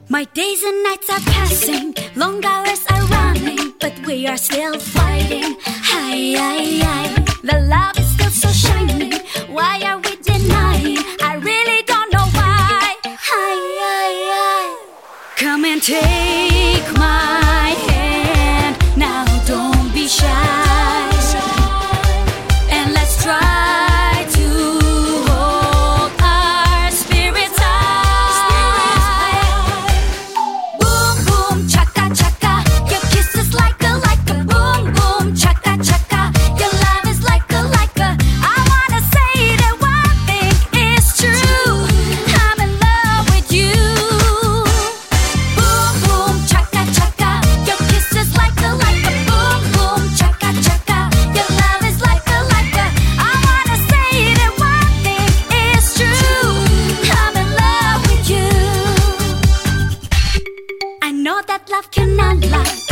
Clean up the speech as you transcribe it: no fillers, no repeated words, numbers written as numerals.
My days and nights are passing, long hours are running, but we are still fighting. The love is still so shiny. Why are we denying? I really don't know why. Come and take my hand. Now don't be shy, and let's try to hold our spirits high. Boom boom chaka chaka, your kiss is like a boom boom chaka chaka. Your love is like a I wanna say that one thing is true. I'm in love with you. Boom boom chaka chaka, your kiss is like a boom boom chaka chaka. Your love is like a I wanna say that one thing is true. I'm in love with you. I know that love cannot lie.